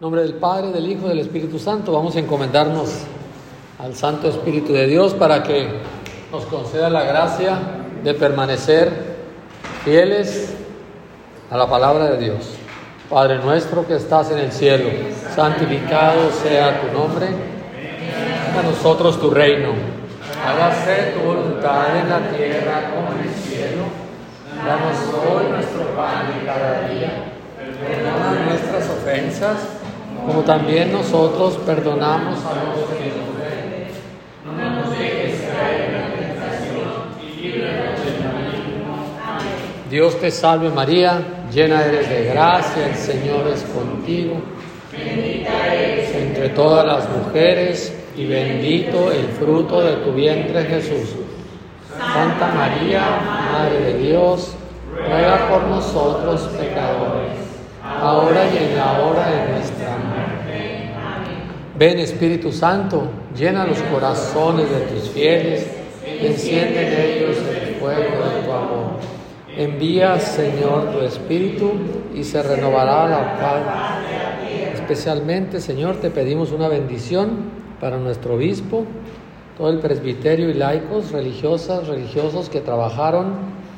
En nombre del Padre, del Hijo y del Espíritu Santo, vamos a encomendarnos al Santo Espíritu de Dios para que nos conceda la gracia de permanecer fieles a la palabra de Dios. Padre nuestro que estás en el cielo, santificado sea tu nombre. A nosotros tu reino. Hágase tu voluntad en la tierra como en el cielo. Danos hoy nuestro pan de cada día. Perdona nuestras ofensas, como también nosotros perdonamos a los que nos ofenden. No nos dejes caer en la tentación y líbranos del maligno. Amén. Dios te salve María, llena eres de gracia, el Señor es contigo. Bendita eres entre todas las mujeres y bendito el fruto de tu vientre Jesús. Santa María, Madre de Dios, ruega por nosotros pecadores, ahora y en la hora de nuestra muerte. Amén. Ven Espíritu Santo, llena los corazones de tus fieles y enciende en ellos el fuego de tu amor. Envía, Señor, tu Espíritu y se renovará la paz. Especialmente, Señor, te pedimos una bendición para nuestro obispo, todo el presbiterio y laicos, religiosas, religiosos que trabajaron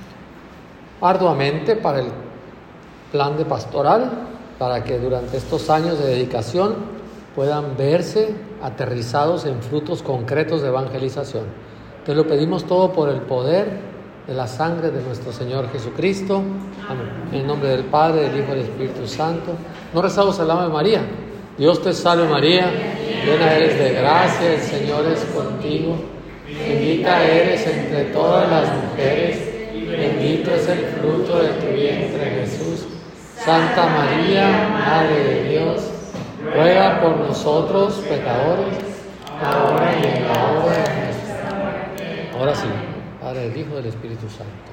arduamente para el plan de pastoral, para que durante estos años de dedicación puedan verse aterrizados en frutos concretos de evangelización. Te lo pedimos todo por el poder de la sangre de nuestro Señor Jesucristo. Amén. En el nombre del Padre, del Hijo y del Espíritu Santo. No rezamos el Ave María. Dios te salve María, llena eres de gracia, el Señor es contigo. Bendita eres entre todas las mujeres, y bendito es el fruto de tu vientre Jesús. Santa María, Madre de Dios, ruega por nosotros pecadores, ahora y en la hora de nuestra muerte. Ahora sí, Padre, del Hijo y del Espíritu Santo.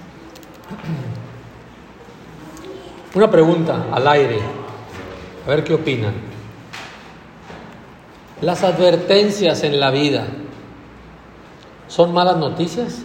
Una pregunta al aire, a ver qué opinan. ¿Las advertencias en la vida son malas noticias?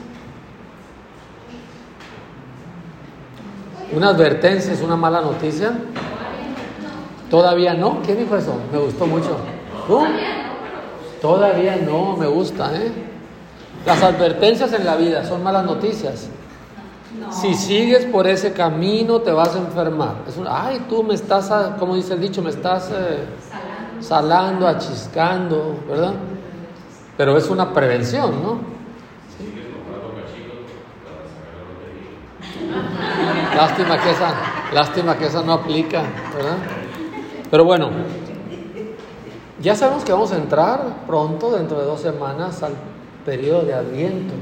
¿Una advertencia es una mala noticia? Todavía no. ¿Quién dijo eso? Me gustó mucho. ¿Tú? Todavía no, me gusta, ¿eh? Las advertencias en la vida son malas noticias. Si sigues por ese camino te vas a enfermar. Ay, tú me estás, como dice el dicho, me estás salando, achiscando, ¿verdad? Pero es una prevención, ¿no? Lástima que esa no aplica, ¿verdad? Pero bueno, ya sabemos que vamos a entrar pronto, dentro de 2 semanas, al periodo de Adviento.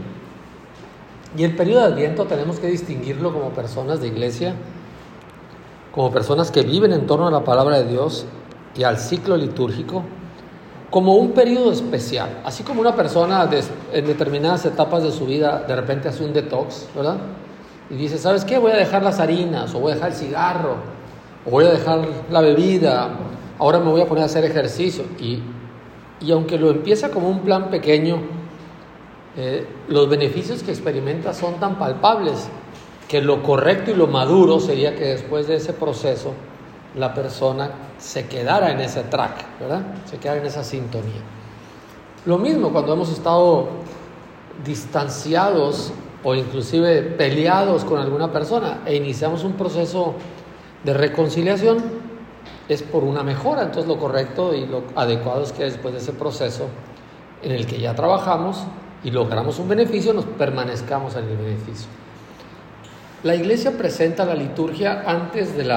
Y el periodo de Adviento tenemos que distinguirlo como personas de iglesia, como personas que viven en torno a la palabra de Dios y al ciclo litúrgico, como un periodo especial. Así como una persona en determinadas etapas de su vida de repente hace un detox, ¿verdad? Y dice, ¿sabes qué? Voy a dejar las harinas, o voy a dejar el cigarro, o voy a dejar la bebida, ahora me voy a poner a hacer ejercicio. Y aunque lo empieza como un plan pequeño, los beneficios que experimenta son tan palpables que lo correcto y lo maduro sería que después de ese proceso la persona se quedara en ese track, ¿verdad? Se quedara en esa sintonía. Lo mismo cuando hemos estado distanciados o inclusive peleados con alguna persona e iniciamos un proceso de reconciliación, es por una mejora. Entonces lo correcto y lo adecuado es que después de ese proceso en el que ya trabajamos y logramos un beneficio, nos permanezcamos en el beneficio. La iglesia presenta la liturgia antes de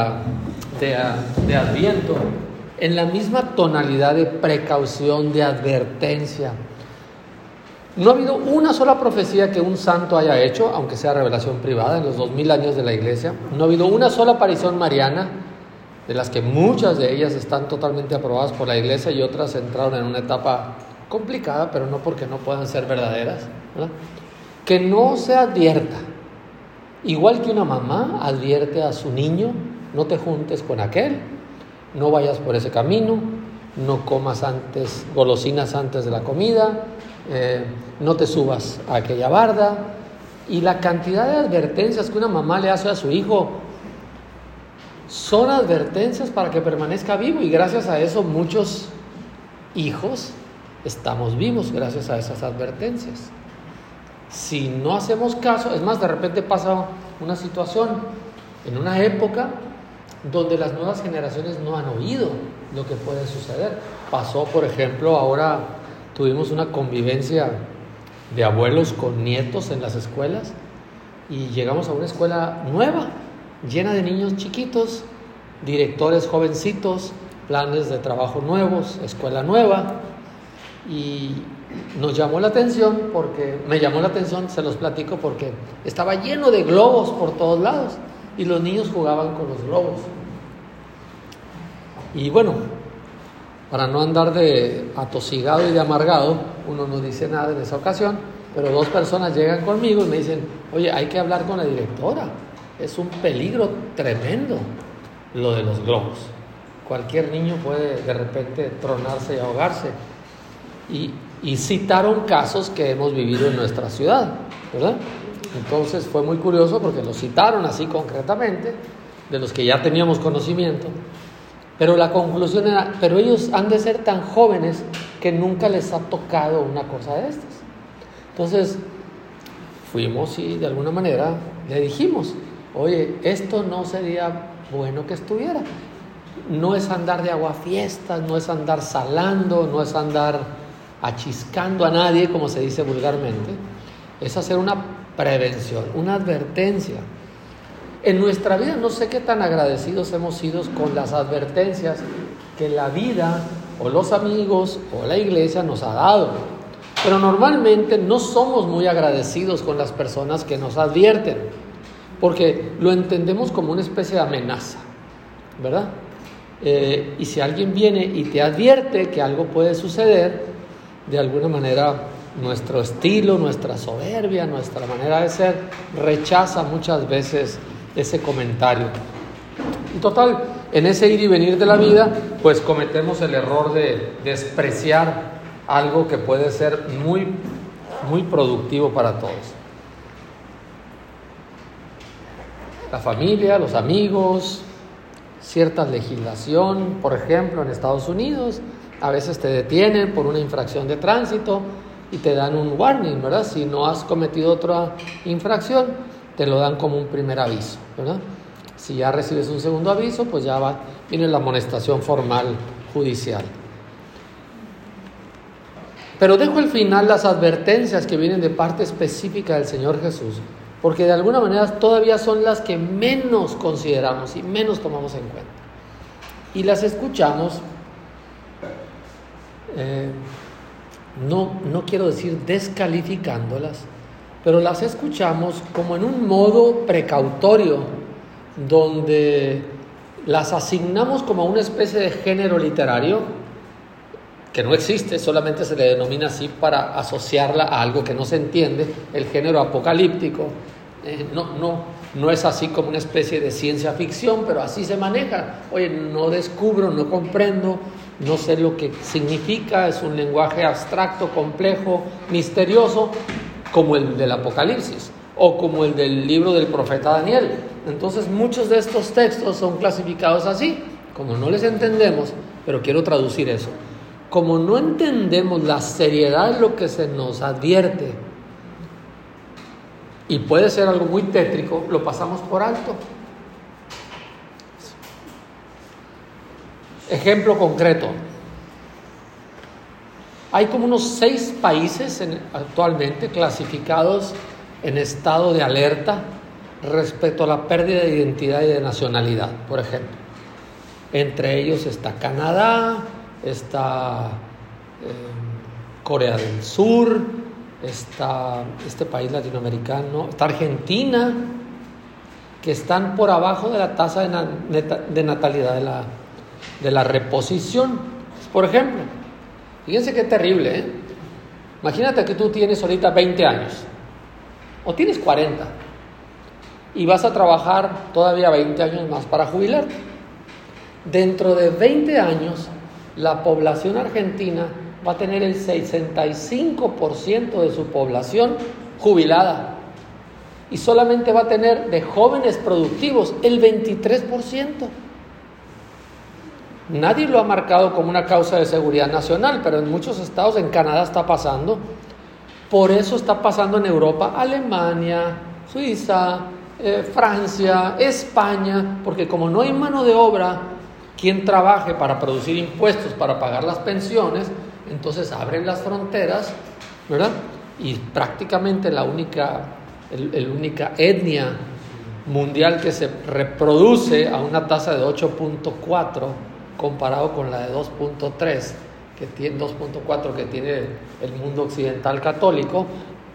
Adviento en la misma tonalidad de precaución, de advertencia. No ha habido una sola profecía que un santo haya hecho, aunque sea revelación privada, en los 2000 años de la iglesia. No ha habido una sola aparición mariana, de las que muchas de ellas están totalmente aprobadas por la iglesia y otras entraron en una etapa complicada, pero no porque no puedan ser verdaderas, ¿verdad? Que no se advierta. Igual que una mamá advierte a su niño, no te juntes con aquel, no vayas por ese camino, no comas golosinas antes de la comida, no te subas a aquella barda. Y la cantidad de advertencias que una mamá le hace a su hijo son advertencias para que permanezca vivo, y gracias a eso muchos hijos estamos vivos gracias a esas advertencias. Si no hacemos caso, es más, de repente pasa una situación en una época donde las nuevas generaciones no han oído lo que puede suceder. Pasó, por ejemplo, ahora tuvimos una convivencia de abuelos con nietos en las escuelas, y llegamos a una escuela nueva, llena de niños chiquitos, directores jovencitos, planes de trabajo nuevos, escuela nueva, y nos llamó la atención, me llamó la atención, se los platico, porque estaba lleno de globos por todos lados, y los niños jugaban con los globos. Y bueno, para no andar de atosigado y de amargado, uno no dice nada en esa ocasión, pero 2 personas llegan conmigo y me dicen: oye, hay que hablar con la directora, es un peligro tremendo lo de los globos. Cualquier niño puede de repente tronarse y ahogarse. Y citaron casos que hemos vivido en nuestra ciudad, ¿verdad? Entonces fue muy curioso porque los citaron así concretamente, de los que ya teníamos conocimiento. Pero la conclusión era: pero ellos han de ser tan jóvenes que nunca les ha tocado una cosa de estas. Entonces fuimos y de alguna manera le dijimos: oye, esto no sería bueno que estuviera. No es andar de aguafiestas, no es andar salando, no es andar achiscando a nadie, como se dice vulgarmente. Es hacer una prevención, una advertencia. En nuestra vida no sé qué tan agradecidos hemos sido con las advertencias que la vida o los amigos o la iglesia nos ha dado, pero normalmente no somos muy agradecidos con las personas que nos advierten, porque lo entendemos como una especie de amenaza, ¿verdad? Y si alguien viene y te advierte que algo puede suceder, de alguna manera nuestro estilo, nuestra soberbia, nuestra manera de ser rechaza muchas veces ese comentario. En total, en ese ir y venir de la vida, pues cometemos el error de despreciar algo que puede ser muy, muy productivo para todos. La familia, los amigos, cierta legislación, por ejemplo, en Estados Unidos, a veces te detienen por una infracción de tránsito y te dan un warning, ¿verdad? Si no has cometido otra infracción, te lo dan como un primer aviso, ¿verdad? Si ya recibes un segundo aviso, pues ya viene la amonestación formal judicial. Pero dejo al final las advertencias que vienen de parte específica del Señor Jesús, porque de alguna manera todavía son las que menos consideramos y menos tomamos en cuenta. Y las escuchamos, no quiero decir descalificándolas, pero las escuchamos como en un modo precautorio, donde las asignamos como una especie de género literario que no existe, solamente se le denomina así para asociarla a algo que no se entiende, el género apocalíptico. No es así como una especie de ciencia ficción, pero así se maneja. Oye, no descubro, no comprendo, no sé lo que significa, es un lenguaje abstracto, complejo, misterioso, como el del Apocalipsis o como el del libro del profeta Daniel. Entonces muchos de estos textos son clasificados así, como no les entendemos, pero quiero traducir eso. Como no entendemos la seriedad de lo que se nos advierte, y puede ser algo muy tétrico, lo pasamos por alto. Ejemplo concreto. Hay como unos 6 países actualmente clasificados en estado de alerta respecto a la pérdida de identidad y de nacionalidad, por ejemplo. Entre ellos está Canadá, está Corea del Sur, está este país latinoamericano, está Argentina, que están por abajo de la tasa de natalidad de la reposición. Por ejemplo, fíjense qué terrible, ¿eh? Imagínate que tú tienes ahorita 20 años, o tienes 40, y vas a trabajar todavía 20 años más para jubilarte. Dentro de 20 años, la población argentina va a tener el 65% de su población jubilada. y solamente va a tener de jóvenes productivos el 23%. Nadie lo ha marcado como una causa de seguridad nacional, pero en muchos estados, en Canadá está pasando. Por eso está pasando en Europa, Alemania, Suiza, Francia, España, porque como no hay mano de obra, quien trabaje para producir impuestos, para pagar las pensiones, entonces abren las fronteras, ¿verdad? Y prácticamente la única etnia mundial que se reproduce a una tasa de 8.4 comparado con la de 2.3 que tiene 2.4 que tiene el mundo occidental católico,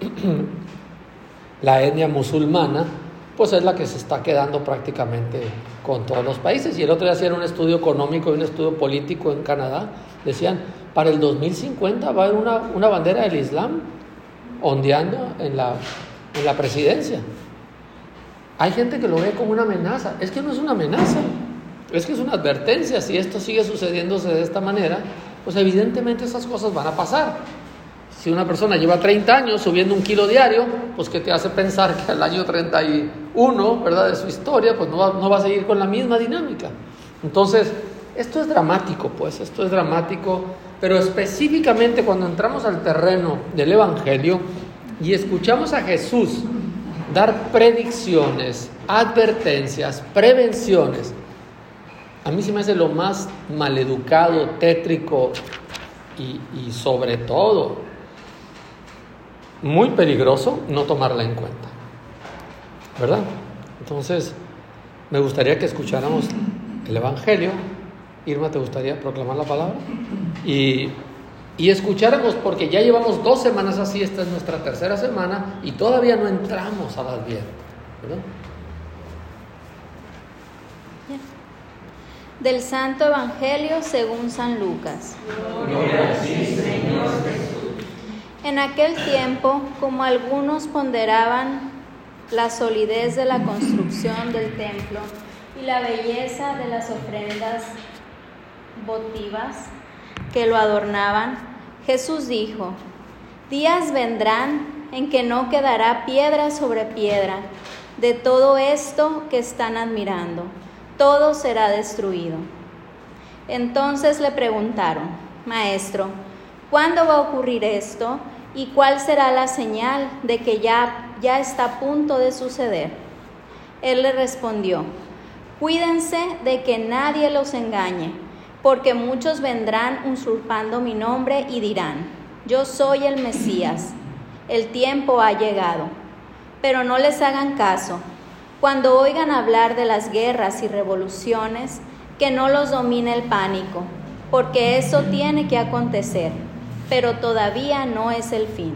la etnia musulmana, pues es la que se está quedando prácticamente con todos los países. Y el otro día hacían un estudio económico y un estudio político en Canadá, decían, para el 2050 va a haber una bandera del Islam ondeando en la presidencia. Hay gente que lo ve como una amenaza. Es que no es una amenaza, es que es una advertencia. Si esto sigue sucediéndose de esta manera, pues evidentemente esas cosas van a pasar. Si una persona lleva 30 años subiendo 1 kilo diario, pues ¿qué te hace pensar que al año 31, ¿verdad?, de su historia, pues no va a seguir con la misma dinámica? Entonces, esto es dramático, pues, esto es dramático, pero específicamente cuando entramos al terreno del Evangelio y escuchamos a Jesús dar predicciones, advertencias, prevenciones, a mí se me hace lo más maleducado, tétrico y sobre todo muy peligroso no tomarla en cuenta, ¿verdad? Entonces, me gustaría que escucháramos el Evangelio. Irma, ¿te gustaría proclamar la palabra? Y escucháramos, porque ya llevamos 2 semanas así, esta es nuestra 3ª semana y todavía no entramos al Adviento, ¿verdad? Del Santo Evangelio según San Lucas. Gloria a ti, Señor Jesús. En aquel tiempo, como algunos ponderaban la solidez de la construcción del templo y la belleza de las ofrendas votivas que lo adornaban, Jesús dijo: días vendrán en que no quedará piedra sobre piedra de todo esto que están admirando. Todo será destruido. Entonces le preguntaron: Maestro, ¿cuándo va a ocurrir esto? ¿Y cuál será la señal de que ya está a punto de suceder? Él le respondió: cuídense de que nadie los engañe, porque muchos vendrán usurpando mi nombre y dirán: yo soy el Mesías, el tiempo ha llegado. Pero no les hagan caso. Cuando oigan hablar de las guerras y revoluciones, que no los domine el pánico, porque eso tiene que acontecer, pero todavía no es el fin.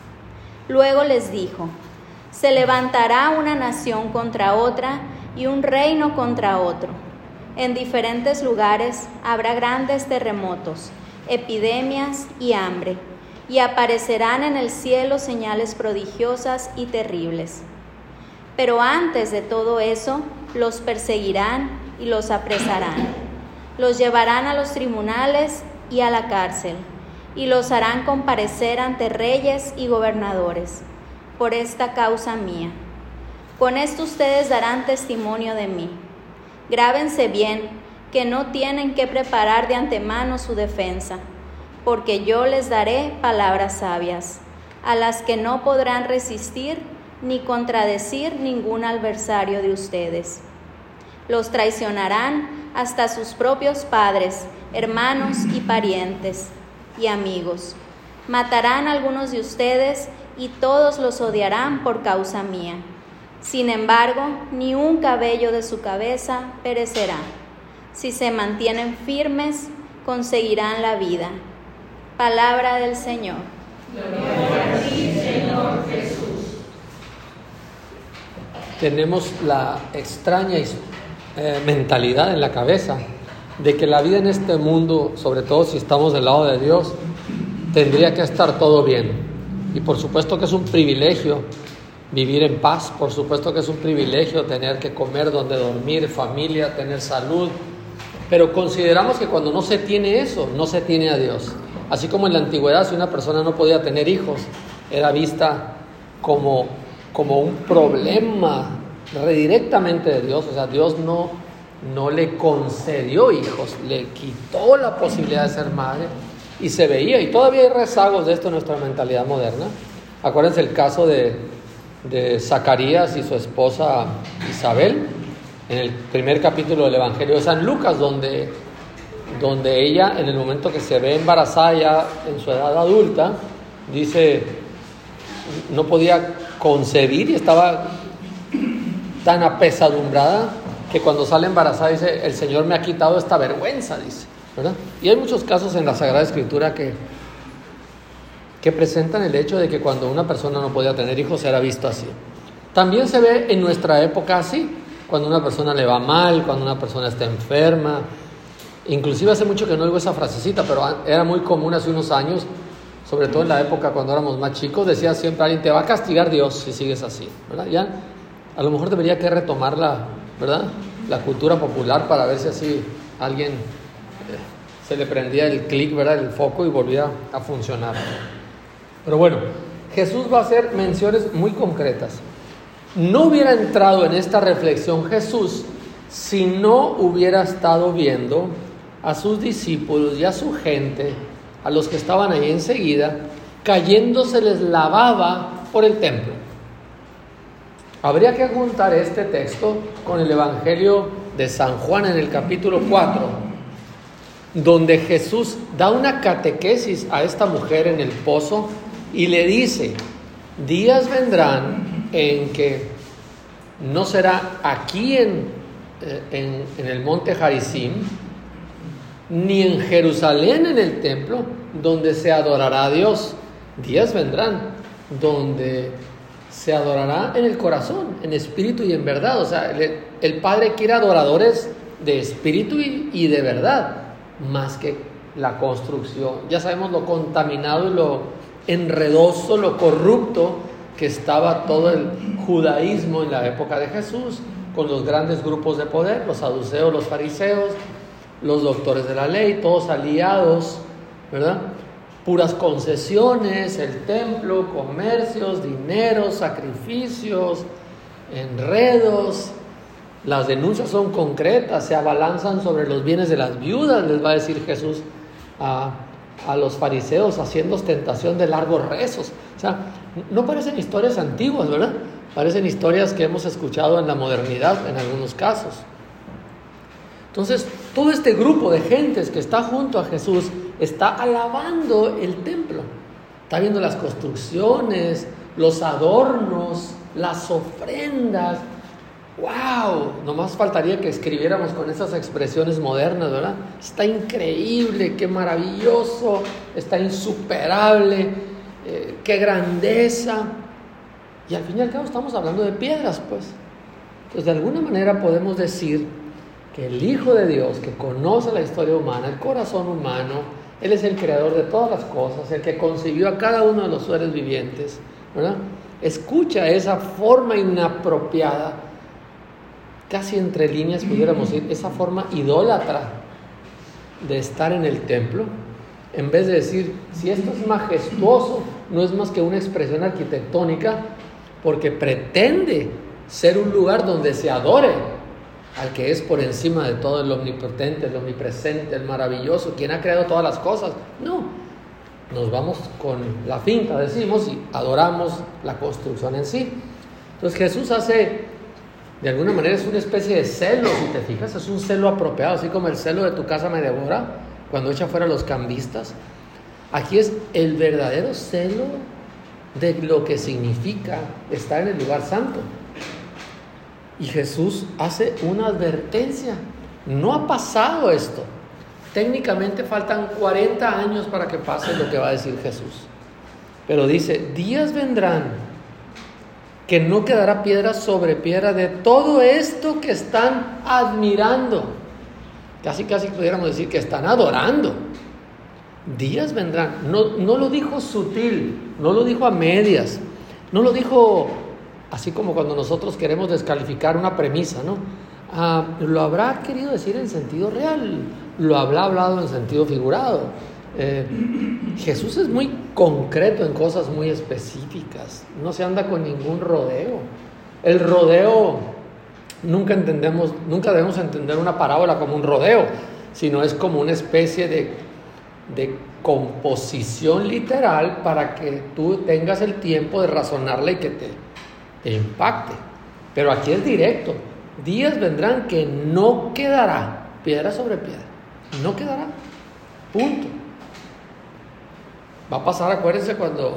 Luego les dijo: se levantará una nación contra otra y un reino contra otro. En diferentes lugares habrá grandes terremotos, epidemias y hambre, y aparecerán en el cielo señales prodigiosas y terribles. Pero antes de todo eso, los perseguirán y los apresarán. Los llevarán a los tribunales y a la cárcel, y los harán comparecer ante reyes y gobernadores, por esta causa mía. Con esto ustedes darán testimonio de mí. Grábense bien que no tienen que preparar de antemano su defensa, porque yo les daré palabras sabias, a las que no podrán resistir ni contradecir ningún adversario de ustedes. Los traicionarán hasta sus propios padres, hermanos y parientes y amigos. Matarán a algunos de ustedes y todos los odiarán por causa mía. Sin embargo, ni un cabello de su cabeza perecerá. Si se mantienen firmes, conseguirán la vida. Palabra del Señor. Gloria a ti, Señor Jesús. Tenemos la extraña mentalidad en la cabeza de que la vida en este mundo, sobre todo si estamos del lado de Dios, tendría que estar todo bien. Y por supuesto que es un privilegio vivir en paz, por supuesto que es un privilegio tener que comer, donde dormir, familia, tener salud, pero consideramos que cuando no se tiene eso, no se tiene a Dios. Así como en la antigüedad, si una persona no podía tener hijos, era vista como como un problema directamente de Dios. O sea, Dios no le concedió hijos, le quitó la posibilidad de ser madre, y se veía, y todavía hay rezagos de esto en nuestra mentalidad moderna. Acuérdense el caso de Zacarías y su esposa Isabel, en el primer capítulo del Evangelio de San Lucas, donde ella, en el momento que se ve embarazada ya en su edad adulta, dice, no podía concebir y estaba tan apesadumbrada que cuando sale embarazada dice, el Señor me ha quitado esta vergüenza, dice, ¿verdad? Y hay muchos casos en la Sagrada Escritura que presentan el hecho de que cuando una persona no podía tener hijos era visto así. También se ve en nuestra época así, cuando una persona le va mal, cuando una persona está enferma. Inclusive hace mucho que no oigo esa frasecita, pero era muy común hace unos años, sobre todo en la época cuando éramos más chicos, decía siempre alguien, te va a castigar Dios si sigues así, ¿verdad? Ya a lo mejor debería que retomar ¿verdad? La cultura popular para ver si así alguien se le prendía el clic, ¿verdad? El foco, y volvía a funcionar. Pero bueno, Jesús va a hacer menciones muy concretas. No hubiera entrado en esta reflexión Jesús si no hubiera estado viendo a sus discípulos y a su gente, a los que estaban ahí enseguida, cayéndoseles la baba por el templo. Habría que juntar este texto con el Evangelio de San Juan en el capítulo 4, donde Jesús da una catequesis a esta mujer en el pozo y le dice, días vendrán en que no será aquí en el monte Gerizim, ni en Jerusalén en el templo, donde se adorará a Dios. Días vendrán donde se adorará en el corazón, en espíritu y en verdad. O sea, el Padre quiere adoradores de espíritu y de verdad, más que la construcción. Ya sabemos lo contaminado y lo enredoso, lo corrupto que estaba todo el judaísmo en la época de Jesús, con los grandes grupos de poder, los saduceos, los fariseos, los doctores de la ley, todos aliados, ¿verdad? Puras concesiones, el templo, comercios, dinero, sacrificios, enredos. Las denuncias son concretas, se abalanzan sobre los bienes de las viudas, les va a decir Jesús a los fariseos, haciendo ostentación de largos rezos. O sea, no parecen historias antiguas, ¿verdad? Parecen historias que hemos escuchado en la modernidad en algunos casos. Entonces, todo este grupo de gentes que está junto a Jesús está alabando el templo. Está viendo las construcciones, los adornos, las ofrendas. ¡Wow! Nomás faltaría que escribiéramos con esas expresiones modernas, ¿verdad? Está increíble, qué maravilloso, está insuperable, qué grandeza. Y al fin y al cabo estamos hablando de piedras, pues. Entonces, de alguna manera podemos decir que el Hijo de Dios, que conoce la historia humana, el corazón humano, Él es el creador de todas las cosas, el que concibió a cada uno de los seres vivientes, ¿verdad? Escucha esa forma inapropiada, casi entre líneas pudiéramos decir, esa forma idólatra de estar en el templo, en vez de decir, si esto es majestuoso, no es más que una expresión arquitectónica, porque pretende ser un lugar donde se adore al que es por encima de todo, el omnipotente, el omnipresente, el maravilloso, quien ha creado todas las cosas. No, nos vamos con la finta, decimos, y adoramos la construcción en sí. Entonces Jesús hace, de alguna manera es una especie de celo, si te fijas, es un celo apropiado, así como el celo de tu casa me devora, cuando echa fuera los cambistas. Aquí es el verdadero celo de lo que significa estar en el lugar santo. Y Jesús hace una advertencia. No ha pasado esto. Técnicamente faltan 40 años para que pase lo que va a decir Jesús. Pero dice, días vendrán que no quedará piedra sobre piedra de todo esto que están admirando. Casi pudiéramos decir que están adorando. Días vendrán. No lo dijo sutil, no lo dijo a medias, no lo dijo así como cuando nosotros queremos descalificar una premisa, ¿no? Lo habrá querido decir en sentido real, lo habrá hablado en sentido figurado. Jesús es muy concreto en cosas muy específicas, no se anda con ningún rodeo. El rodeo, nunca debemos entender una parábola como un rodeo, sino es como una especie de composición literal para que tú tengas el tiempo de razonarla y que te impacte. Pero aquí es directo. Días vendrán que no quedará piedra sobre piedra, no quedará, punto. Va a pasar, acuérdense, cuando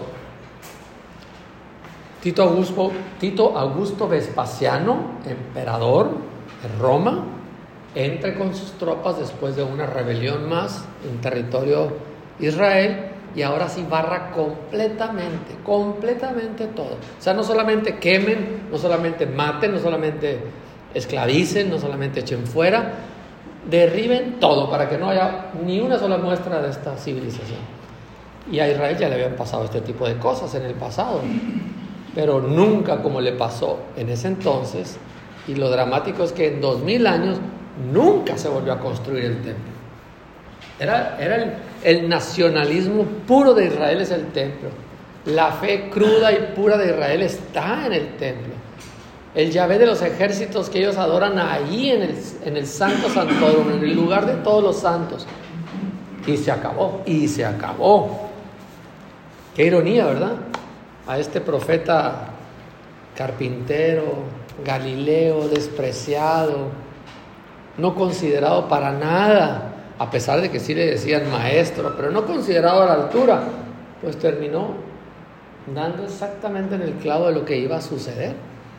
Tito Augusto Vespasiano, emperador de Roma, entre con sus tropas después de una rebelión más en territorio Israel, y ahora sí barra completamente todo. O sea, no solamente quemen, no solamente maten, no solamente esclavicen, no solamente echen fuera, derriben todo para que no haya ni una sola muestra de esta civilización. Y a Israel ya le habían pasado este tipo de cosas en el pasado, pero nunca como le pasó en ese entonces. Y lo dramático es que en 2000 años nunca se volvió a construir el templo. Era el nacionalismo puro de Israel, es el templo. La fe cruda y pura de Israel está en el templo. El Yahvé de los ejércitos que ellos adoran ahí en el Santo Santorum, en el lugar de todos los santos. Y se acabó. Qué ironía, ¿verdad? A este profeta carpintero, Galileo, despreciado, no considerado para nada, a pesar de que sí le decían maestro, pero no considerado a la altura, pues terminó dando exactamente en el clavo de lo que iba a suceder.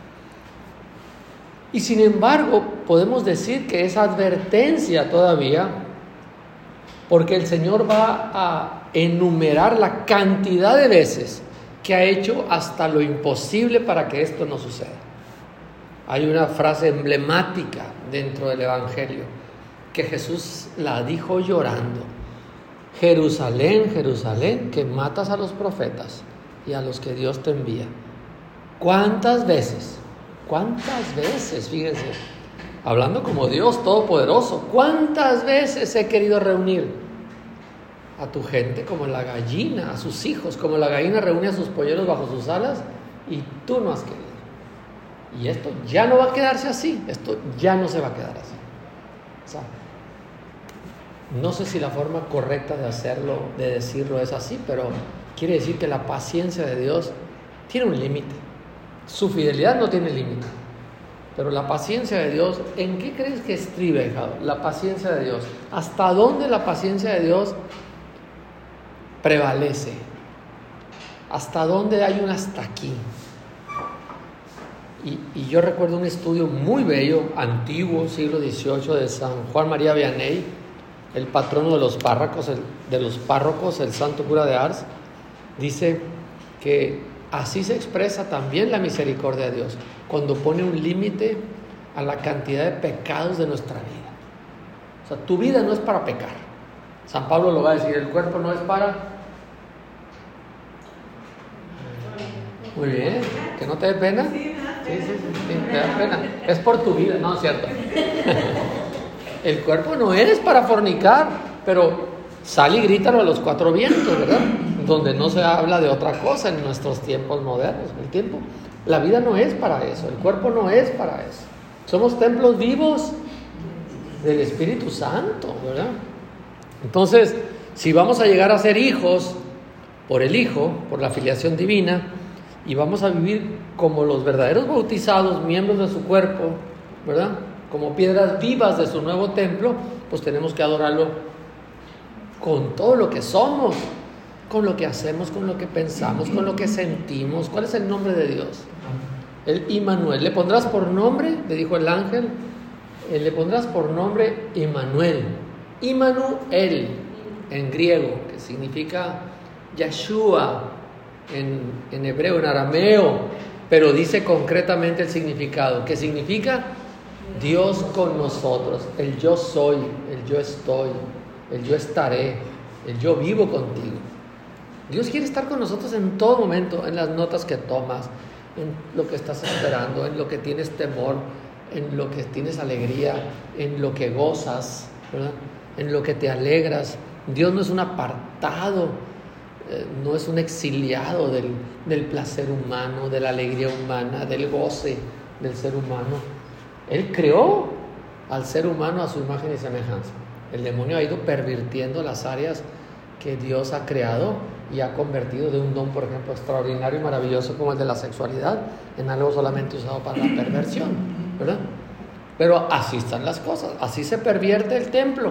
Y sin embargo, podemos decir que es advertencia todavía, porque el Señor va a enumerar la cantidad de veces que ha hecho hasta lo imposible para que esto no suceda. Hay una frase emblemática dentro del Evangelio que Jesús la dijo llorando: Jerusalén, Jerusalén, que matas a los profetas y a los que Dios te envía. ¿Cuántas veces? Fíjense, hablando como Dios Todopoderoso, ¿cuántas veces he querido reunir a tu gente como la gallina, a sus hijos, como la gallina reúne a sus polluelos bajo sus alas, y tú no has querido? Y esto ya no va a quedarse así, esto ya no se va a quedar así. O sea, no sé si la forma correcta de hacerlo, de decirlo es así, pero quiere decir que la paciencia de Dios tiene un límite. Su fidelidad no tiene límite, pero la paciencia de Dios, ¿en qué crees que estriba, hijado? La paciencia de Dios. ¿Hasta dónde la paciencia de Dios prevalece? ¿Hasta dónde hay un hasta aquí? Y yo recuerdo un estudio muy bello, antiguo, siglo XVIII, de San Juan María Vianney, el patrono de los párrocos, el santo cura de Ars. Dice que así se expresa también la misericordia de Dios, cuando pone un límite a la cantidad de pecados de nuestra vida. O sea, tu vida no es para pecar. San Pablo lo va a decir, el cuerpo no es para... Muy bien, que no te dé pena. Sí, te da pena. Es por tu vida, no es cierto. El cuerpo no es para fornicar, pero sal y grítalo a los cuatro vientos, ¿verdad? Donde no se habla de otra cosa en nuestros tiempos modernos. La vida no es para eso, el cuerpo no es para eso. Somos templos vivos del Espíritu Santo, ¿verdad? Entonces, si vamos a llegar a ser hijos por el Hijo, por la filiación divina, y vamos a vivir como los verdaderos bautizados, miembros de su cuerpo, ¿verdad? Como piedras vivas de su nuevo templo, pues tenemos que adorarlo con todo lo que somos, con lo que hacemos, con lo que pensamos, con lo que sentimos. ¿Cuál es el nombre de Dios? El Immanuel. Le pondrás por nombre, le dijo el ángel, le pondrás por nombre Immanuel. Immanuel en griego, que significa Yeshua en hebreo, en arameo, pero dice concretamente el significado, que significa Dios con nosotros, el yo soy, el yo estoy, el yo estaré, el yo vivo contigo. Dios quiere estar con nosotros en todo momento, en las notas que tomas, en lo que estás esperando, en lo que tienes temor, en lo que tienes alegría, en lo que gozas, ¿verdad? En lo que te alegras. Dios no es un apartado, no es un exiliado del placer humano, de la alegría humana, del goce del ser humano. Él creó al ser humano a su imagen y semejanza. El demonio ha ido pervirtiendo las áreas que Dios ha creado y ha convertido de un don, por ejemplo, extraordinario y maravilloso como el de la sexualidad, en algo solamente usado para la perversión, ¿verdad? Pero así están las cosas, así se pervierte el templo,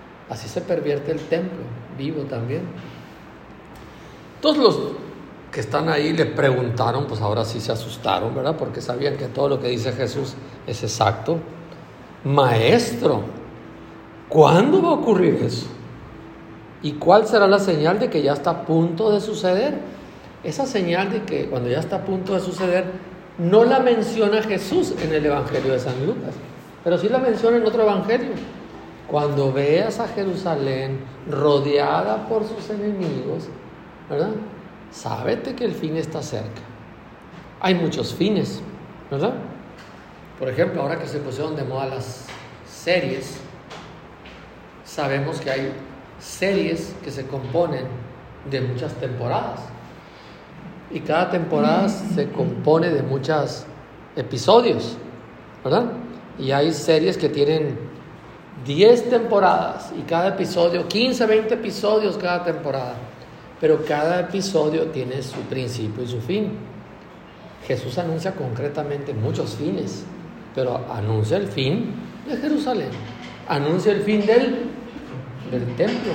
vivo también. Todos los que están ahí le preguntaron, pues ahora sí se asustaron, ¿verdad? Porque sabían que todo lo que dice Jesús es exacto. Maestro, ¿cuándo va a ocurrir eso? ¿Y cuál será la señal de que ya está a punto de suceder? Esa señal de que cuando ya está a punto de suceder no la menciona Jesús en el Evangelio de San Lucas, pero sí la menciona en otro evangelio. Cuando veas a Jerusalén rodeada por sus enemigos, ¿verdad? Sábete que el fin está cerca. Hay muchos fines, ¿verdad? Por ejemplo, ahora que se pusieron de moda las series, sabemos que hay series que se componen de muchas temporadas. Y cada temporada se compone de muchos episodios, ¿verdad? Y hay series que tienen 10 temporadas y cada episodio, 15, 20 episodios cada temporada. Pero cada episodio tiene su principio y su fin. Jesús anuncia concretamente muchos fines, pero anuncia el fin de Jerusalén, anuncia el fin del templo.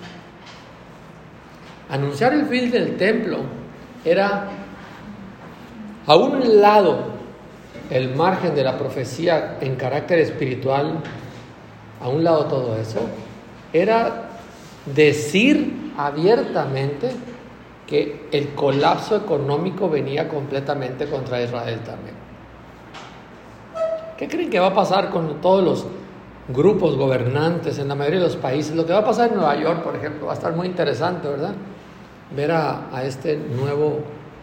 Anunciar el fin del templo era, a un lado, el margen de la profecía en carácter espiritual, a un lado todo eso, era decir abiertamente que el colapso económico venía completamente contra Israel también. ¿Qué creen que va a pasar con todos los grupos gobernantes en la mayoría de los países? Lo que va a pasar en Nueva York, por ejemplo, va a estar muy interesante, ¿verdad? Ver a este nuevo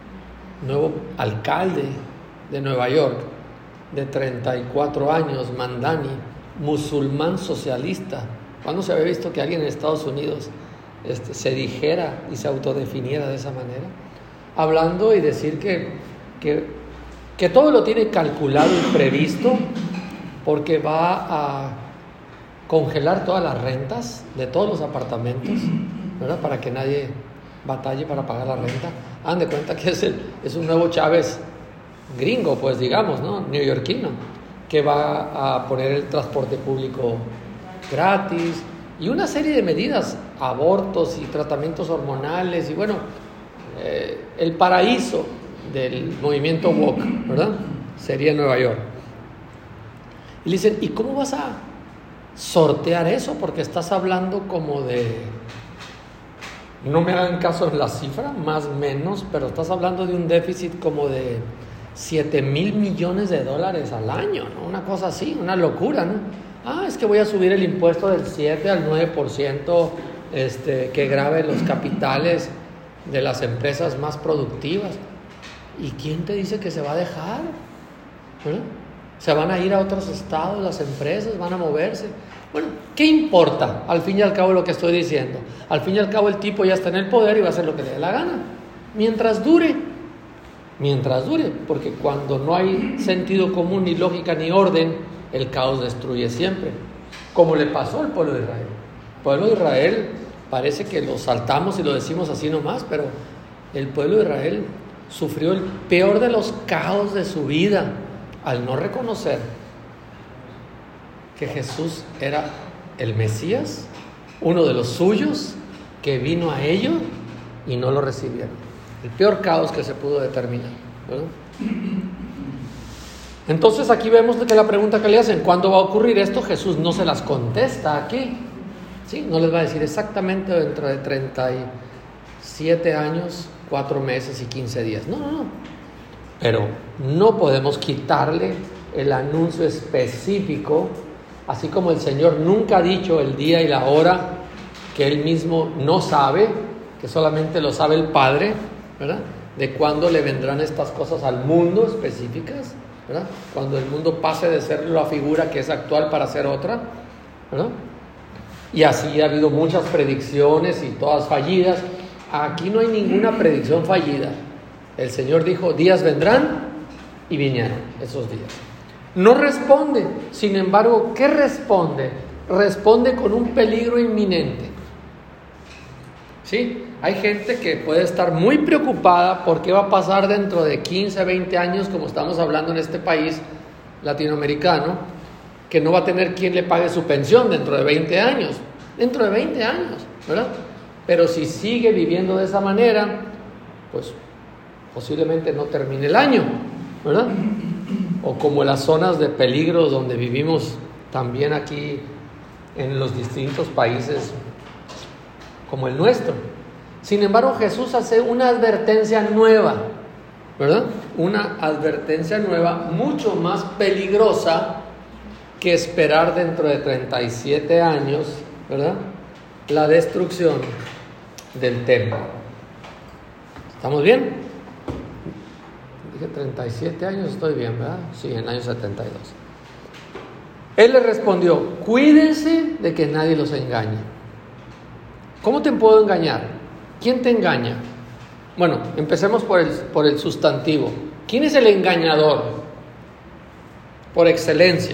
alcalde de Nueva York, de 34 años, Mandani, musulmán socialista. ¿Cuándo se había visto que alguien en Estados Unidos se dijera y se autodefiniera de esa manera? Hablando y decir que todo lo tiene calculado y previsto, porque va a congelar todas las rentas de todos los apartamentos, ¿verdad? Para que nadie batalle para pagar la renta. Hagan de cuenta que es un nuevo Chávez gringo, pues digamos, ¿no? Neoyorquino, que va a poner el transporte público gratis y una serie de medidas, abortos y tratamientos hormonales y bueno, el paraíso del movimiento woke, ¿verdad? Sería Nueva York. Y le dicen, ¿y cómo vas a sortear eso? Porque estás hablando como de, no me hagan caso en la cifra, más o menos, pero estás hablando de un déficit como de 7,000 millones de dólares al año, ¿no? Una cosa así, una locura, ¿no? Es que voy a subir el impuesto del 7 al 9%, que grave los capitales de las empresas más productivas. ¿Y quién te dice que se va a dejar? ¿Verdad? Se van a ir a otros estados, las empresas van a moverse. Bueno, ¿qué importa al fin y al cabo lo que estoy diciendo? Al fin y al cabo el tipo ya está en el poder y va a hacer lo que le dé la gana. Mientras dure, porque cuando no hay sentido común, ni lógica, ni orden, el caos destruye siempre. Como le pasó al pueblo de Israel. El pueblo de Israel parece que lo saltamos y lo decimos así nomás, pero el pueblo de Israel sufrió el peor de los caos de su vida al no reconocer que Jesús era el Mesías, uno de los suyos, que vino a ellos y no lo recibieron. El peor caos que se pudo determinar, ¿verdad? Entonces aquí vemos que la pregunta que le hacen, ¿cuándo va a ocurrir esto? Jesús no se las contesta aquí, ¿sí? No les va a decir exactamente dentro de 37 años, 4 meses y 15 días. No. Pero no podemos quitarle el anuncio específico, así como el Señor nunca ha dicho el día y la hora que Él mismo no sabe, que solamente lo sabe el Padre, ¿verdad? De cuándo le vendrán estas cosas al mundo específicas, ¿verdad? Cuando el mundo pase de ser la figura que es actual para ser otra, ¿verdad? Y así ha habido muchas predicciones y todas fallidas. Aquí no hay ninguna predicción fallida. El Señor dijo, días vendrán y vinieron esos días. No responde, sin embargo, ¿qué responde? Responde con un peligro inminente. ¿Sí? Hay gente que puede estar muy preocupada por qué va a pasar dentro de 15, 20 años, como estamos hablando en este país latinoamericano, que no va a tener quien le pague su pensión dentro de 20 años. Dentro de 20 años, ¿verdad? Pero si sigue viviendo de esa manera, pues posiblemente no termine el año, ¿verdad? O como las zonas de peligro donde vivimos también aquí en los distintos países como el nuestro. Sin embargo, Jesús hace una advertencia nueva, ¿verdad? Una advertencia nueva mucho más peligrosa que esperar dentro de 37 años, ¿verdad? La destrucción del templo. ¿Estamos bien? Dije 37 años, estoy bien, ¿verdad? Sí, en el año 72. Él le respondió, cuídense de que nadie los engañe. ¿Cómo te puedo engañar? ¿Quién te engaña? Bueno, empecemos por el sustantivo. ¿Quién es el engañador? Por excelencia.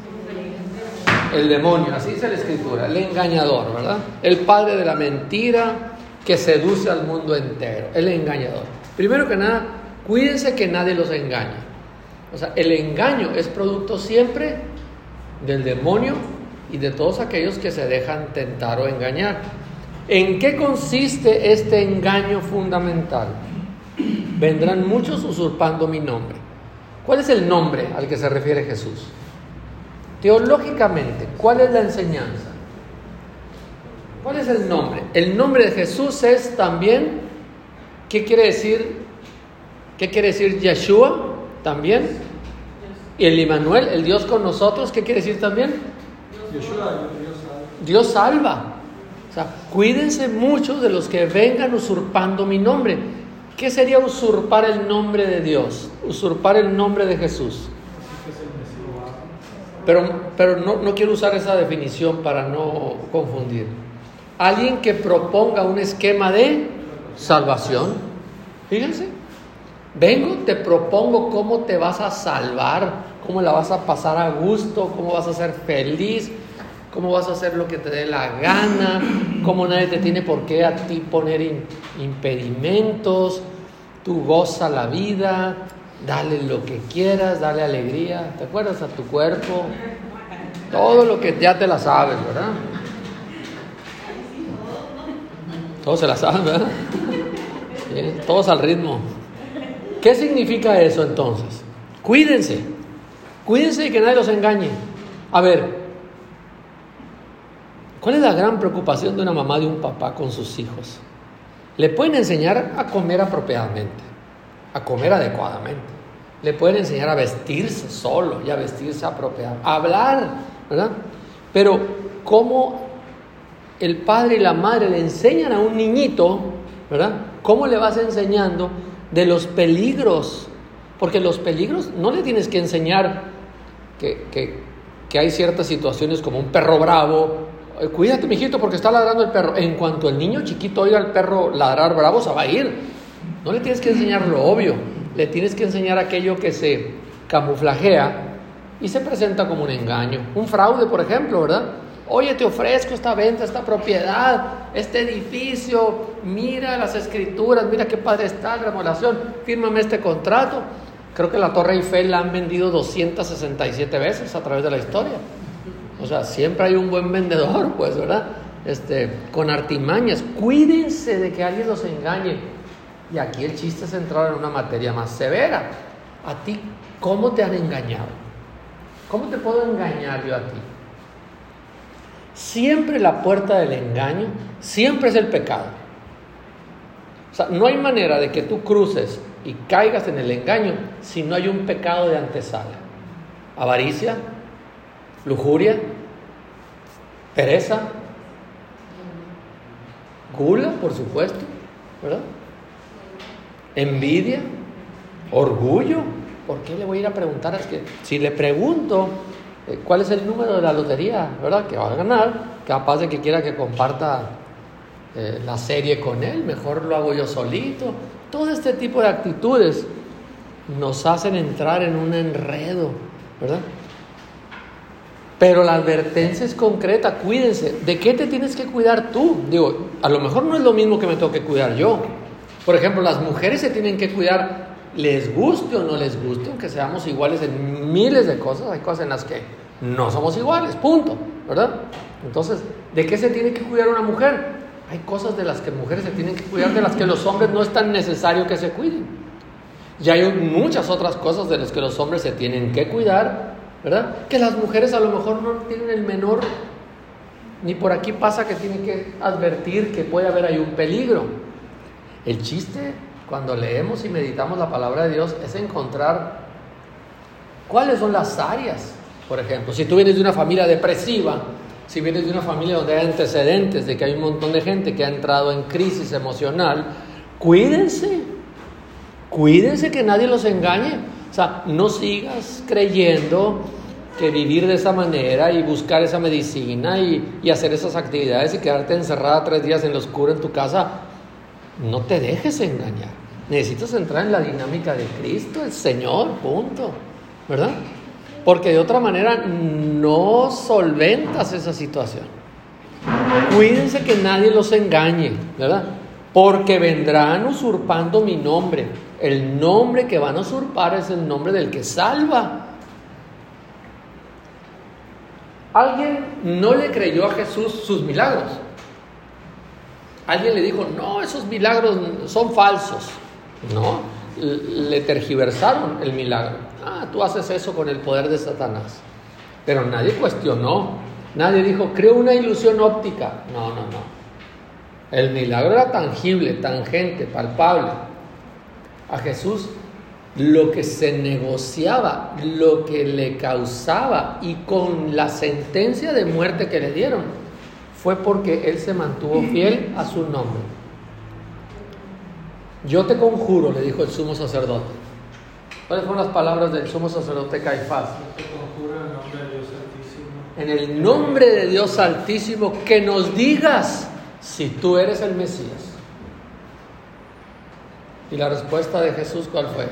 El demonio, así dice la Escritura, el engañador, ¿verdad? El padre de la mentira que seduce al mundo entero, el engañador. Primero que nada, cuídense que nadie los engañe. O sea, el engaño es producto siempre del demonio y de todos aquellos que se dejan tentar o engañar. ¿En qué consiste este engaño fundamental? Vendrán muchos usurpando mi nombre. ¿Cuál es el nombre al que se refiere Jesús? Teológicamente, ¿cuál es la enseñanza? ¿Cuál es el nombre? El nombre de Jesús es también, ¿qué quiere decir? ¿Qué quiere decir Yeshua? También. Y el Immanuel, el Dios con nosotros, ¿qué quiere decir también? Dios salva. O sea, cuídense mucho de los que vengan usurpando mi nombre. ¿Qué sería usurpar el nombre de Dios? Usurpar el nombre de Jesús. Pero no quiero usar esa definición para no confundir. Alguien que proponga un esquema de salvación. Fíjense. Vengo, te propongo cómo te vas a salvar, cómo la vas a pasar a gusto, cómo vas a ser feliz, cómo vas a hacer lo que te dé la gana, cómo nadie te tiene por qué a ti poner impedimentos. Tú goza la vida, dale lo que quieras, dale alegría, ¿te acuerdas? A tu cuerpo, todo lo que ya te la sabes, ¿verdad? Todos se la saben, ¿verdad? ¿Sí? Todos al ritmo. ¿Qué significa eso entonces? Cuídense de que nadie los engañe. A ver, ¿cuál es la gran preocupación de una mamá, de un papá con sus hijos? Le pueden enseñar a comer apropiadamente, a comer adecuadamente. Le pueden enseñar a vestirse solo y a vestirse apropiadamente, a hablar, ¿verdad? Pero ¿cómo el padre y la madre le enseñan a un niñito, ¿verdad? ¿Cómo le vas enseñando de los peligros? Porque los peligros no le tienes que enseñar que hay ciertas situaciones como un perro bravo. Cuídate, mijito, porque está ladrando el perro. En cuanto el niño chiquito oiga al perro ladrar bravo, se va a ir. No le tienes que enseñar lo obvio, le tienes que enseñar aquello que se camuflajea y se presenta como un engaño, un fraude, por ejemplo, ¿verdad? Oye, te ofrezco esta venta, esta propiedad, este edificio, mira las escrituras, mira qué padre está la remodelación, fírmame este contrato. Creo que la Torre Eiffel la han vendido 267 veces a través de la historia. O sea, siempre hay un buen vendedor, pues, ¿verdad? Con artimañas. Cuídense de que alguien los engañe. Y aquí el chiste es entrar en una materia más severa. A ti, ¿cómo te han engañado? ¿Cómo te puedo engañar yo a ti? Siempre la puerta del engaño, siempre es el pecado. O sea, no hay manera de que tú cruces y caigas en el engaño si no hay un pecado de antesala. Avaricia, lujuria, pereza, gula, por supuesto, ¿verdad? Envidia, orgullo. ¿Por qué le voy a ir a preguntar? Es que si le pregunto cuál es el número de la lotería, ¿verdad?, que va a ganar, capaz de que quiera que comparta la serie con él, mejor lo hago yo solito. Todo este tipo de actitudes nos hacen entrar en un enredo, ¿verdad? Pero la advertencia es concreta, cuídense. ¿De qué te tienes que cuidar tú? Digo, a lo mejor no es lo mismo que me tengo que cuidar yo. Por ejemplo, las mujeres se tienen que cuidar, les guste o no les guste, aunque seamos iguales en miles de cosas. Hay cosas en las que no somos iguales, punto, ¿verdad? Entonces, ¿de qué se tiene que cuidar una mujer? Hay cosas de las que mujeres se tienen que cuidar, de las que los hombres no es tan necesario que se cuiden. Y hay muchas otras cosas de las que los hombres se tienen que cuidar, ¿verdad? Que las mujeres a lo mejor no tienen el menor, ni por aquí pasa que tienen que advertir que puede haber ahí un peligro. El chiste, cuando leemos y meditamos la palabra de Dios, es encontrar cuáles son las áreas. Por ejemplo, si tú vienes de una familia depresiva, si vienes de una familia donde hay antecedentes de que hay un montón de gente que ha entrado en crisis emocional, cuídense que nadie los engañe. O sea, no sigas creyendo que vivir de esa manera y buscar esa medicina y hacer esas actividades y quedarte encerrada 3 días en lo oscuro en tu casa, no te dejes engañar. Necesitas entrar en la dinámica de Cristo, el Señor, punto, ¿verdad? Porque de otra manera no solventas esa situación. Cuídense que nadie los engañe, ¿verdad? Porque vendrán usurpando mi nombre. El nombre que van a usurpar es el nombre del que salva. Alguien no le creyó a Jesús sus milagros. Alguien le dijo, no, esos milagros son falsos. No, le tergiversaron el milagro. Tú haces eso con el poder de Satanás. Pero nadie cuestionó, nadie dijo, creo una ilusión óptica. No. El milagro era tangible, tangente, palpable. A Jesús lo que se negociaba, lo que le causaba y con la sentencia de muerte que le dieron, fue porque él se mantuvo fiel a su nombre. Yo te conjuro, le dijo el sumo sacerdote. ¿Cuáles fueron las palabras del sumo sacerdote Caifás? Yo te conjuro en el nombre de Dios Altísimo. En el nombre de Dios Altísimo, que nos digas si tú eres el Mesías. Y la respuesta de Jesús, ¿cuál fue?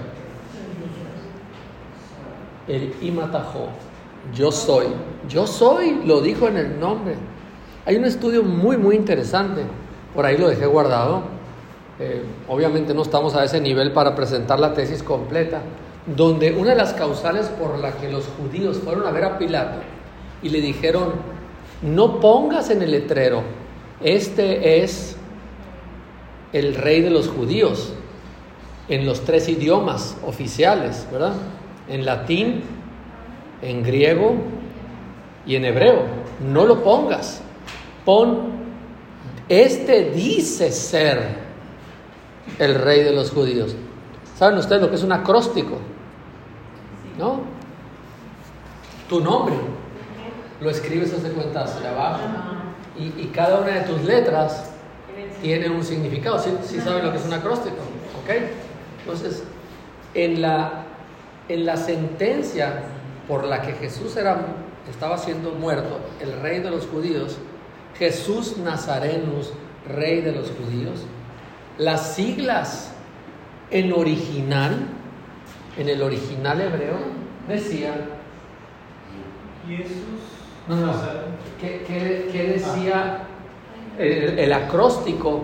El imatajó. Yo soy, lo dijo en el nombre. Hay un estudio muy interesante, por ahí lo dejé guardado. Obviamente no estamos a ese nivel para presentar la tesis completa, donde una de las causales por la que los judíos fueron a ver a Pilato y le dijeron, no pongas en el letrero, este es el rey de los judíos, en los 3 idiomas oficiales, ¿verdad? En latín, en griego y en hebreo. No lo pongas. Pon, este dice ser el rey de los judíos. ¿Saben ustedes lo que es un acróstico? ¿No? Tu nombre lo escribes, hace cuenta, hacia abajo, y cada una de tus letras tiene un significado. ¿Sí saben lo que es un acróstico? ¿Ok? Entonces, en la sentencia por la que Jesús estaba siendo muerto, el rey de los judíos, Jesús Nazarenus, rey de los judíos, las siglas en el original hebreo, decían Jesús. No. ¿Qué decía el acróstico?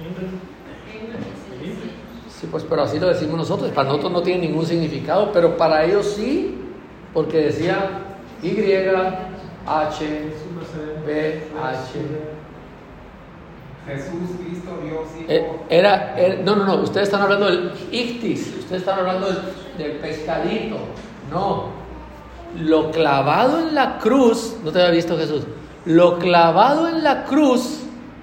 Sí, pues, pero así lo decimos nosotros. Para nosotros no tiene ningún significado, pero para ellos sí, porque decía Y, H, B, H. Jesús, Cristo, Dios, Hijo. No, ustedes están hablando del ictis, ustedes están hablando del pescadito. No, lo clavado en la cruz, no te había visto Jesús, lo clavado en la cruz,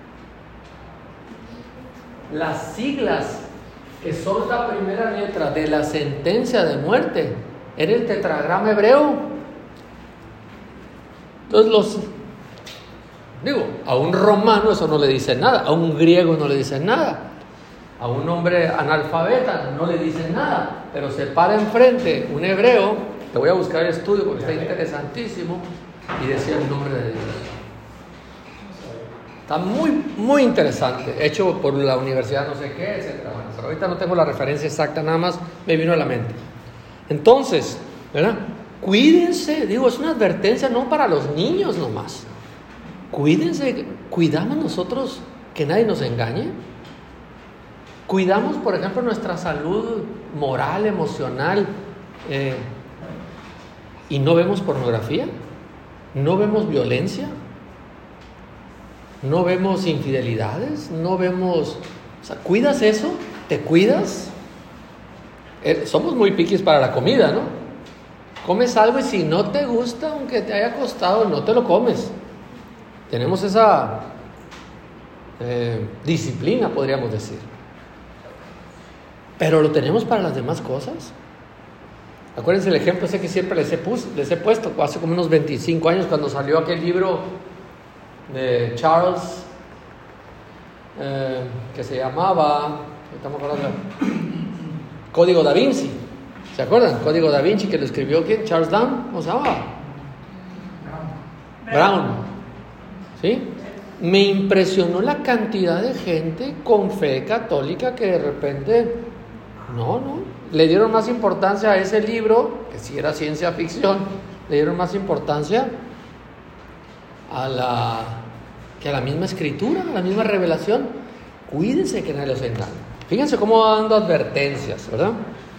las siglas que son la primera letra de la sentencia de muerte, era el tetragrama hebreo. Entonces a un romano eso no le dice nada, a un griego no le dice nada, a un hombre analfabeta no le dice nada, pero se para enfrente un hebreo, te voy a buscar el estudio porque está interesantísimo, y decía el nombre de Dios. Está muy, muy interesante, hecho por la universidad no sé qué, etc. Bueno, pero ahorita no tengo la referencia exacta, nada más me vino a la mente. Entonces, ¿verdad? Cuídense, digo, es una advertencia no para los niños nomás. Cuídense, cuidamos nosotros que nadie nos engañe. Cuidamos, por ejemplo, nuestra salud moral, emocional, y no vemos pornografía, no vemos violencia, no vemos infidelidades, no vemos... O sea, ¿cuidas eso? ¿Te cuidas? Somos muy piquis para la comida, ¿no? Comes algo y si no te gusta, aunque te haya costado, no te lo comes. Tenemos esa disciplina, podríamos decir. Pero lo tenemos para las demás cosas. Acuérdense el ejemplo ese que siempre les he puesto hace como unos 25 años cuando salió aquel libro de Charles que se llamaba Código Da Vinci. ¿Se acuerdan? Código Da Vinci, que lo escribió ¿quién? Charles Down, ¿cómo se llamaba? Brown. ¿Sí? Me impresionó la cantidad de gente con fe católica que de repente le dieron más importancia a ese libro, que sí era ciencia ficción, le dieron más importancia que a la misma escritura, a la misma revelación. Cuídense que nadie los engañe. Fíjense cómo va dando advertencias, ¿verdad?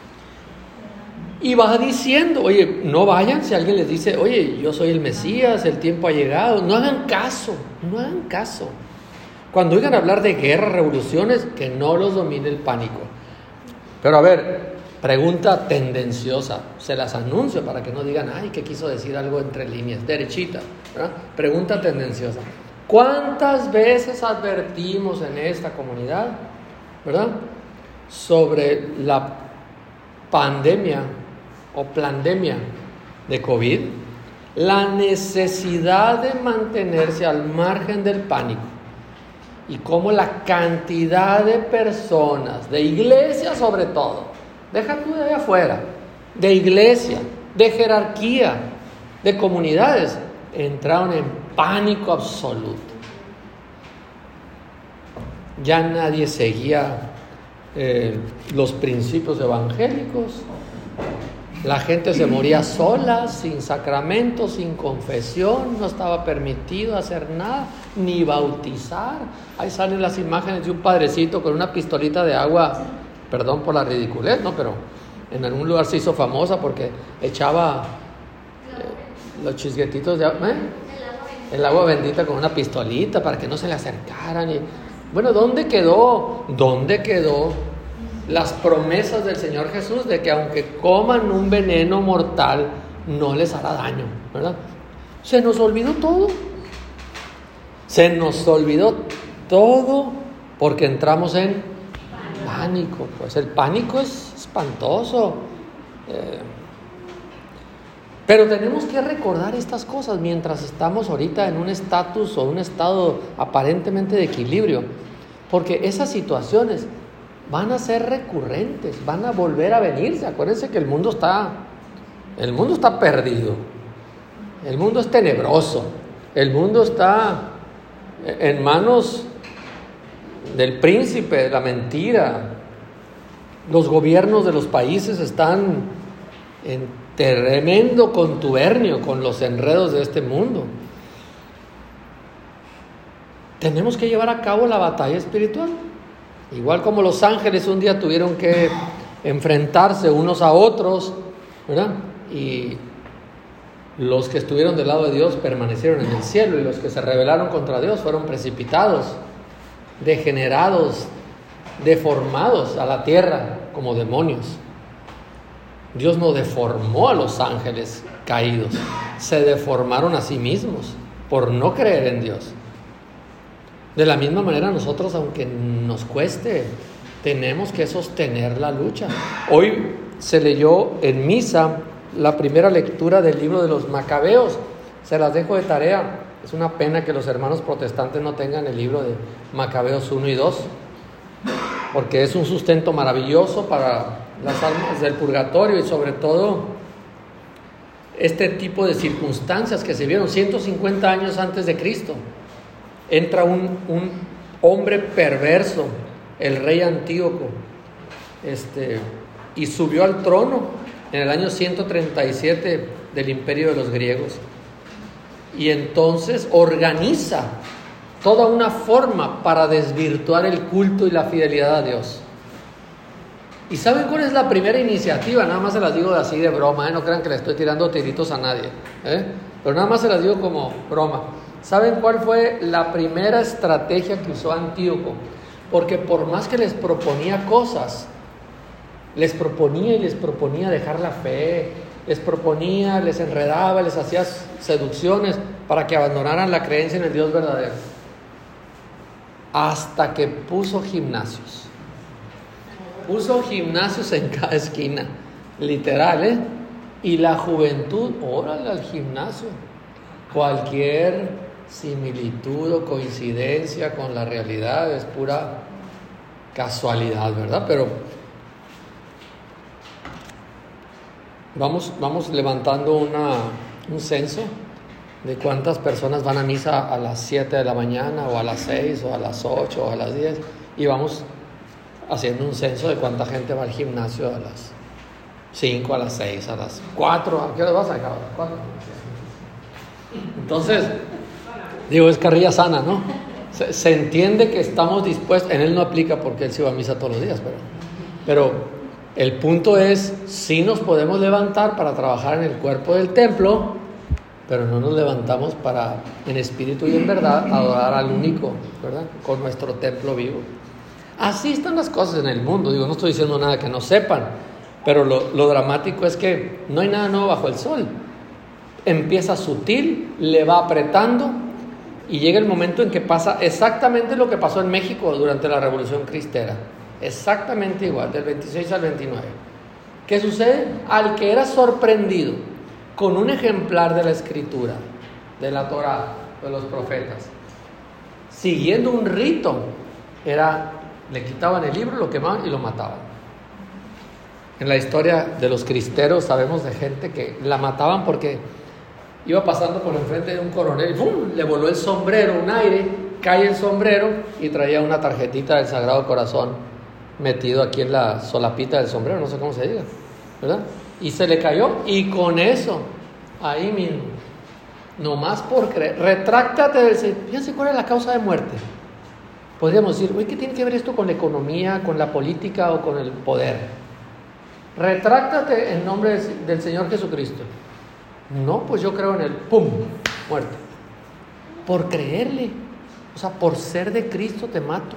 Y va diciendo, oye, no vayan si alguien les dice, oye, yo soy el Mesías, el tiempo ha llegado. No hagan caso. Cuando oigan hablar de guerras, revoluciones, que no los domine el pánico. Pero a ver, pregunta tendenciosa, se las anuncio para que no digan, ay, que quiso decir algo entre líneas, derechita, ¿verdad? Pregunta tendenciosa. ¿Cuántas veces advertimos en esta comunidad, ¿verdad?, sobre la pandemia o plandemia de COVID, la necesidad de mantenerse al margen del pánico y cómo la cantidad de personas, de iglesia sobre todo, deja tú de allá afuera, de iglesia, de jerarquía, de comunidades, entraron en pánico absoluto. Ya nadie seguía los principios evangélicos. La gente se moría sola, sin sacramento, sin confesión, no estaba permitido hacer nada, ni bautizar. Ahí salen las imágenes de un padrecito con una pistolita de agua, perdón por la ridiculez, ¿no? Pero en algún lugar se hizo famosa porque echaba los chisguetitos de agua, el agua bendita con una pistolita para que no se le acercaran. Y bueno, ¿dónde quedó las promesas del Señor Jesús de que aunque coman un veneno mortal no les hará daño, ¿verdad? Se nos olvidó todo porque entramos en pánico. Pues el pánico es espantoso, pero tenemos que recordar estas cosas mientras estamos ahorita en un estatus o un estado aparentemente de equilibrio, porque esas situaciones van a ser recurrentes, van a volver a venirse. Acuérdense que el mundo está perdido, el mundo es tenebroso, el mundo está en manos del príncipe de la mentira. Los gobiernos de los países están en tremendo contubernio con los enredos de este mundo. Tenemos que llevar a cabo la batalla espiritual. Igual como los ángeles un día tuvieron que enfrentarse unos a otros, ¿verdad? Y los que estuvieron del lado de Dios permanecieron en el cielo, y los que se rebelaron contra Dios fueron precipitados, degenerados, deformados a la tierra como demonios. Dios no deformó a los ángeles caídos, se deformaron a sí mismos por no creer en Dios. De la misma manera nosotros, aunque nos cueste, tenemos que sostener la lucha. Hoy se leyó en misa la primera lectura del libro de los Macabeos. Se las dejo de tarea. Es una pena que los hermanos protestantes no tengan el libro de Macabeos 1 y 2, porque es un sustento maravilloso para las almas del purgatorio y sobre todo este tipo de circunstancias que se vieron 150 años antes de Cristo. entra un hombre perverso, el rey Antíoco, y subió al trono en el año 137 del imperio de los griegos. Y entonces organiza toda una forma para desvirtuar el culto y la fidelidad a Dios. ¿Y saben cuál es la primera iniciativa? Nada más se las digo así de broma, no crean que le estoy tirando tiritos a nadie, pero nada más se las digo como broma. ¿Saben cuál fue la primera estrategia que usó Antíoco? Porque por más que les proponía cosas, les proponía dejar la fe, les enredaba, les hacía seducciones para que abandonaran la creencia en el Dios verdadero. Hasta que puso gimnasios. Puso gimnasios en cada esquina, literal, Y la juventud, órale al gimnasio. Cualquier similitud o coincidencia con la realidad es pura casualidad, ¿verdad? Pero vamos levantando un censo de cuántas personas van a misa a las 7 de la mañana, o a las 6, o a las 8, o a las 10, y vamos haciendo un censo de cuánta gente va al gimnasio a las 5, a las 6, a las 4. ¿A qué hora vas a acabar? 4. Entonces, digo, es carrilla sana, ¿no? Se entiende que estamos dispuestos. En él no aplica porque él se va a misa todos los días, pero el punto es, sí nos podemos levantar para trabajar en el cuerpo del templo, pero no nos levantamos para, en espíritu y en verdad, adorar al único, ¿verdad? Con nuestro templo vivo. Así están las cosas en el mundo. Digo, no estoy diciendo nada que no sepan, pero lo dramático es que no hay nada nuevo bajo el sol. Empieza sutil, le va apretando, y llega el momento en que pasa exactamente lo que pasó en México durante la Revolución Cristera. Exactamente igual, del 26 al 29. ¿Qué sucede? Al que era sorprendido con un ejemplar de la Escritura, de la Torá, de los profetas, siguiendo un rito, le quitaban el libro, lo quemaban y lo mataban. En la historia de los cristeros sabemos de gente que la mataban porque iba pasando por enfrente de un coronel y ¡pum!, le voló el sombrero, un aire, cae el sombrero y traía una tarjetita del Sagrado Corazón metido aquí en la solapita del sombrero, no sé cómo se diga, ¿verdad? Y se le cayó, y con eso, ahí mismo, nomás por creer, retráctate del Señor. Fíjense cuál es la causa de muerte. Podríamos decir, ¿qué tiene que ver esto con la economía, con la política o con el poder? Retráctate en nombre del Señor Jesucristo. No, pues yo creo en él. ¡Pum! Muerte. Por creerle. O sea, por ser de Cristo te mato.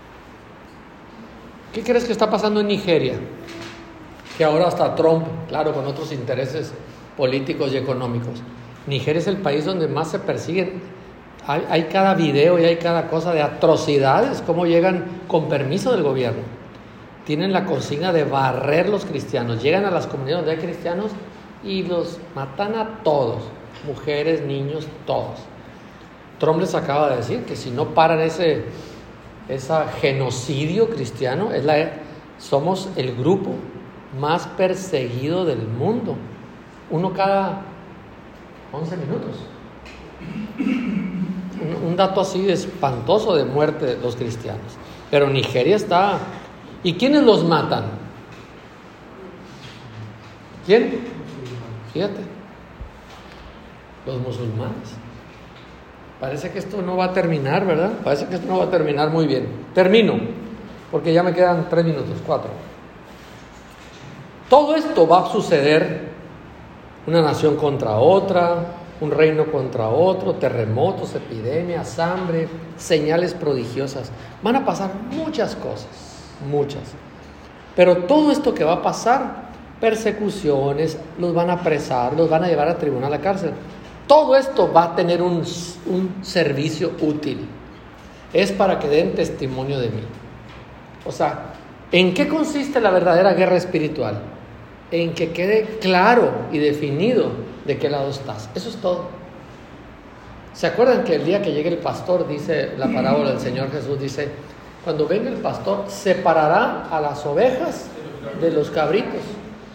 ¿Qué crees que está pasando en Nigeria? Que ahora hasta Trump, claro, con otros intereses políticos y económicos. Nigeria es el país donde más se persiguen. Hay cada video y hay cada cosa de atrocidades, cómo llegan con permiso del gobierno. Tienen la consigna de barrer los cristianos. Llegan a las comunidades donde hay cristianos y los matan a todos, mujeres, niños, todos. Trump les acaba de decir que si no paran ese genocidio cristiano, somos el grupo más perseguido del mundo. Uno cada 11 minutos. Un dato así de espantoso de muerte de los cristianos. Pero Nigeria está... ¿Y quiénes los matan? ¿Quién? Fíjate, los musulmanes. Parece que esto no va a terminar, ¿verdad? Parece que esto no va a terminar muy bien. Termino, porque ya me quedan 3 minutos, 4. Todo esto va a suceder, una nación contra otra, un reino contra otro, terremotos, epidemias, hambre, señales prodigiosas. Van a pasar muchas cosas, muchas. Pero todo esto que va a pasar, persecuciones, los van a apresar, los van a llevar a tribunal, a cárcel. Todo esto va a tener un servicio útil. Es para que den testimonio de mí. O sea, ¿en qué consiste la verdadera guerra espiritual? En que quede claro y definido de qué lado estás. Eso es todo. ¿Se acuerdan que el día que llegue el pastor, dice la parábola del Señor Jesús, dice, cuando venga el pastor, separará a las ovejas de los cabritos?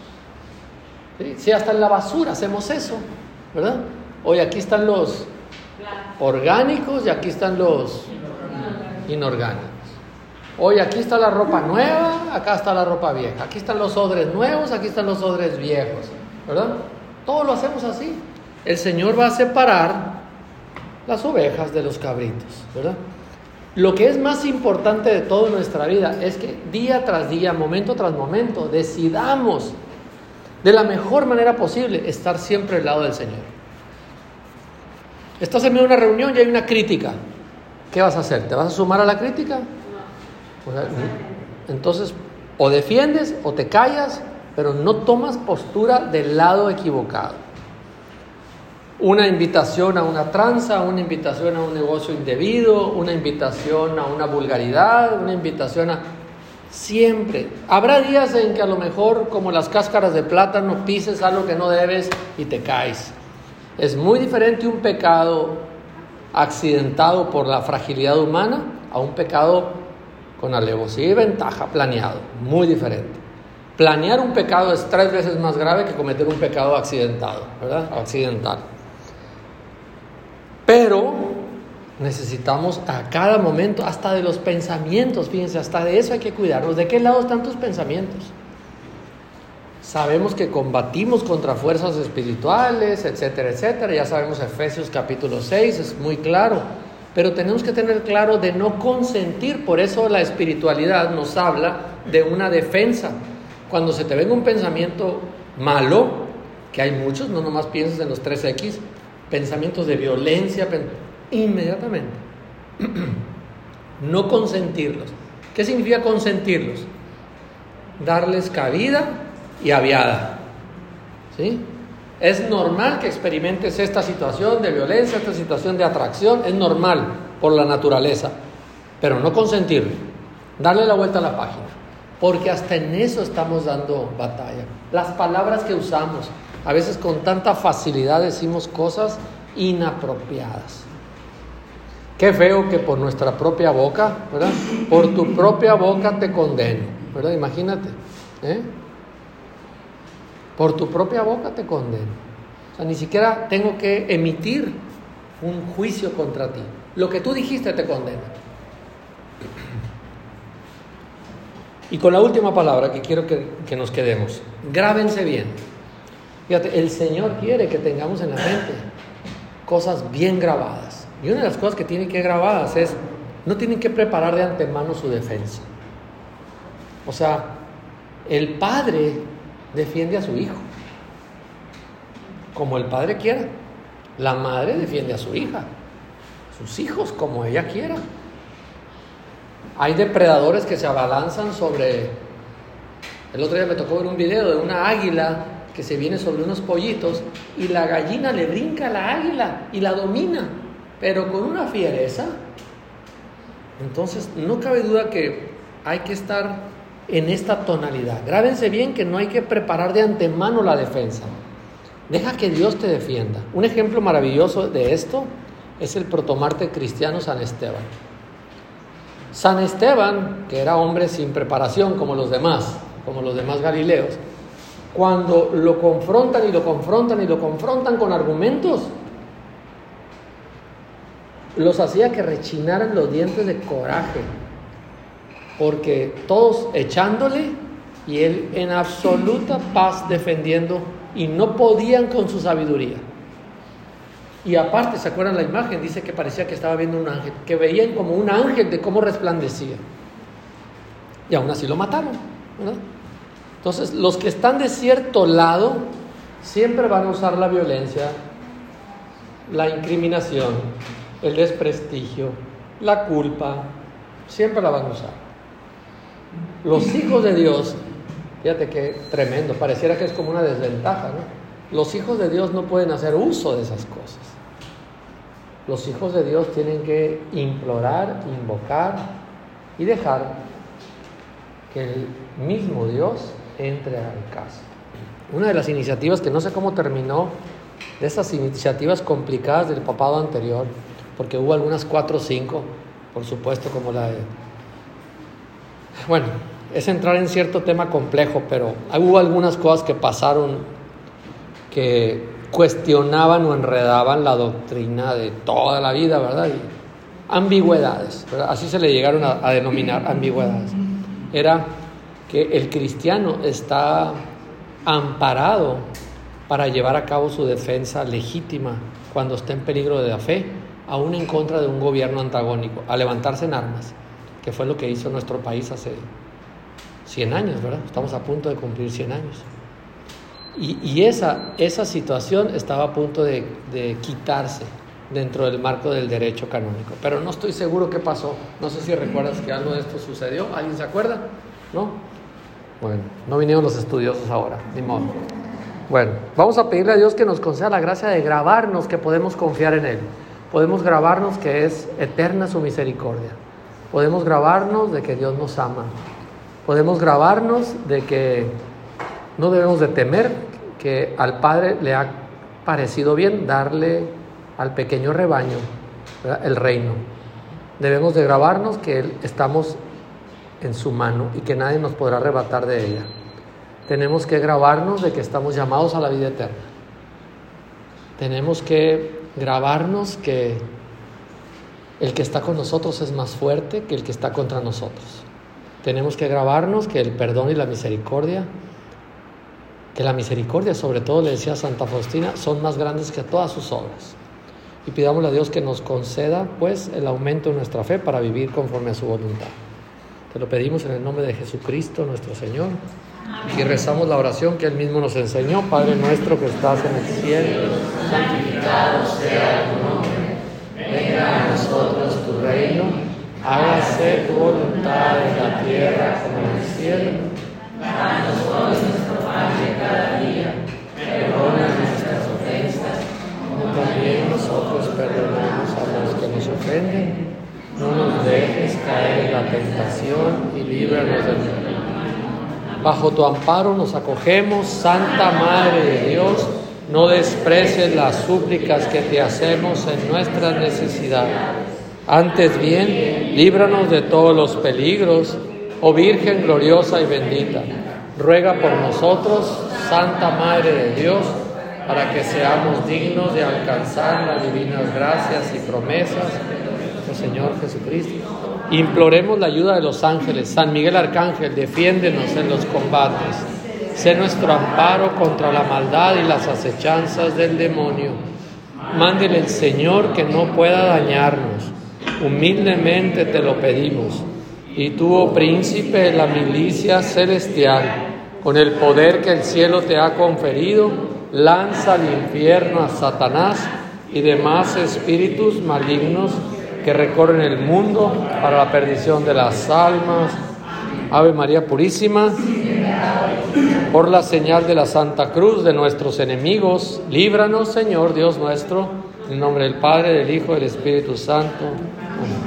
¿Sí? Si hasta en la basura hacemos eso, ¿verdad? Hoy aquí están orgánicos y aquí están los inorgánicos. Hoy aquí está la ropa nueva, acá está la ropa vieja. Aquí están los odres nuevos, aquí están los odres viejos, ¿verdad? Todo lo hacemos así. El Señor va a separar las ovejas de los cabritos, ¿verdad? Lo que es más importante de todo en nuestra vida es que día tras día, momento tras momento, decidamos de la mejor manera posible estar siempre al lado del Señor. Estás en medio de una reunión y hay una crítica. ¿Qué vas a hacer? ¿Te vas a sumar a la crítica? Entonces, o defiendes o te callas, pero no tomas postura del lado equivocado. Una invitación a una tranza, una invitación a un negocio indebido, una invitación a una vulgaridad, una invitación a... Siempre. Habrá días en que a lo mejor, como las cáscaras de plátano, pises algo que no debes y te caes. Es muy diferente un pecado accidentado por la fragilidad humana a un pecado con alevosía y ventaja, planeado. Muy diferente. Planear un pecado es 3 veces más grave que cometer un pecado accidentado, ¿verdad? Accidental. Pero necesitamos a cada momento, hasta de los pensamientos, fíjense, hasta de eso hay que cuidarnos. ¿De qué lado están tus pensamientos? Sabemos que combatimos contra fuerzas espirituales, etcétera, etcétera. Ya sabemos Efesios capítulo 6, es muy claro. Pero tenemos que tener claro de no consentir. Por eso la espiritualidad nos habla de una defensa. Cuando se te venga un pensamiento malo, que hay muchos, no nomás pienses en los 3X, pensamientos de violencia, inmediatamente no consentirlos. ¿Qué significa consentirlos? Darles cabida y aviada, ¿sí? Es normal que experimentes esta situación de violencia, esta situación de atracción, es normal por la naturaleza, pero no consentirlo, darle la vuelta a la página, porque hasta en eso estamos dando batalla. Las palabras que usamos, a veces con tanta facilidad decimos cosas inapropiadas. Qué feo que por nuestra propia boca, ¿verdad? Por tu propia boca te condeno, ¿verdad? Imagínate, por tu propia boca te condeno. O sea, ni siquiera tengo que emitir un juicio contra ti. Lo que tú dijiste te condena. Y con la última palabra que quiero que nos quedemos, grábense bien. Fíjate, el Señor quiere que tengamos en la mente cosas bien grabadas. Y una de las cosas que tienen que grabadas es, no tienen que preparar de antemano su defensa. O sea, el padre defiende a su hijo, como el padre quiera. La madre defiende a su hija, sus hijos como ella quiera. Hay depredadores que se abalanzan sobre... El otro día me tocó ver un video de una águila que se viene sobre unos pollitos y la gallina le brinca a la águila y la domina, pero con una fiereza. Entonces no cabe duda que hay que estar en esta tonalidad. Grábense bien que no hay que preparar de antemano la defensa. Deja que Dios te defienda. Un ejemplo maravilloso de esto es el protomártir cristiano San Esteban. San Esteban, que era hombre sin preparación como los demás Galileos, cuando lo confrontan y lo confrontan y lo confrontan con argumentos, los hacía que rechinaran los dientes de coraje, porque todos echándole y él en absoluta paz defendiendo, y no podían con su sabiduría. Y aparte, ¿se acuerdan la imagen? Dice que parecía que estaba viendo un ángel, que veían como un ángel de cómo resplandecía, y aún así lo mataron, ¿verdad? Entonces, los que están de cierto lado siempre van a usar la violencia, la incriminación, el desprestigio, la culpa, siempre la van a usar. Los hijos de Dios, fíjate qué tremendo, pareciera que es como una desventaja, ¿no? Los hijos de Dios no pueden hacer uso de esas cosas. Los hijos de Dios tienen que implorar, invocar y dejar que el mismo Dios entre al caso. Una de las iniciativas que no sé cómo terminó, de esas iniciativas complicadas del papado anterior, porque hubo algunas 4 o 5, por supuesto, como la de... Bueno, es entrar en cierto tema complejo, pero hubo algunas cosas que pasaron que cuestionaban o enredaban la doctrina de toda la vida, ¿verdad? Y ambigüedades, ¿verdad? Así se le llegaron a denominar ambigüedades. Era que el cristiano está amparado para llevar a cabo su defensa legítima cuando está en peligro de la fe, aún en contra de un gobierno antagónico, a levantarse en armas, que fue lo que hizo nuestro país hace 100 años, ¿verdad? Estamos a punto de cumplir 100 años. Y esa situación estaba a punto de quitarse dentro del marco del derecho canónico. Pero no estoy seguro qué pasó. No sé si recuerdas que algo de esto sucedió. ¿Alguien se acuerda? ¿No? Bueno, no vinieron los estudiosos ahora, ni modo. Bueno, vamos a pedirle a Dios que nos conceda la gracia de grabarnos que podemos confiar en Él. Podemos grabarnos que es eterna su misericordia. Podemos grabarnos de que Dios nos ama. Podemos grabarnos de que no debemos de temer, que al Padre le ha parecido bien darle al pequeño rebaño, ¿verdad?, el reino. Debemos de grabarnos que estamos en su mano y que nadie nos podrá arrebatar de ella. Tenemos que grabarnos de que estamos llamados a la vida eterna. Tenemos que grabarnos que el que está con nosotros es más fuerte que el que está contra nosotros. Tenemos que grabarnos que el perdón y la misericordia, que la misericordia, sobre todo, le decía Santa Faustina, son más grandes que todas sus obras. Y pidámosle a Dios que nos conceda, pues, el aumento de nuestra fe para vivir conforme a su voluntad. Te lo pedimos en el nombre de Jesucristo, nuestro Señor. Y rezamos la oración que Él mismo nos enseñó. Padre nuestro que estás en el cielo, santificado sea tu nombre. Venga a nosotros tu reino. Hágase tu voluntad en la tierra como en el cielo. Danos hoy nuestro pan de cada día. Perdona nuestras ofensas, como también nosotros perdonamos a los que nos ofenden. No nos dejes caer en la tentación y líbranos del mal. Bajo tu amparo nos acogemos, Santa Madre de Dios. No desprecies las súplicas que te hacemos en nuestras necesidades. Antes bien, líbranos de todos los peligros, oh Virgen gloriosa y bendita. Ruega por nosotros, Santa Madre de Dios, para que seamos dignos de alcanzar las divinas gracias y promesas del Señor Jesucristo. Imploremos la ayuda de los ángeles. San Miguel Arcángel, defiéndenos en los combates. Sé nuestro amparo contra la maldad y las acechanzas del demonio. Mándele el Señor que no pueda dañarnos. Humildemente te lo pedimos. Y tú, oh príncipe de la milicia celestial, con el poder que el cielo te ha conferido, lanza al infierno a Satanás y demás espíritus malignos que recorren el mundo para la perdición de las almas. Ave María Purísima, por la señal de la Santa Cruz de nuestros enemigos, líbranos, Señor Dios nuestro, en el nombre del Padre, del Hijo y del Espíritu Santo. Amén.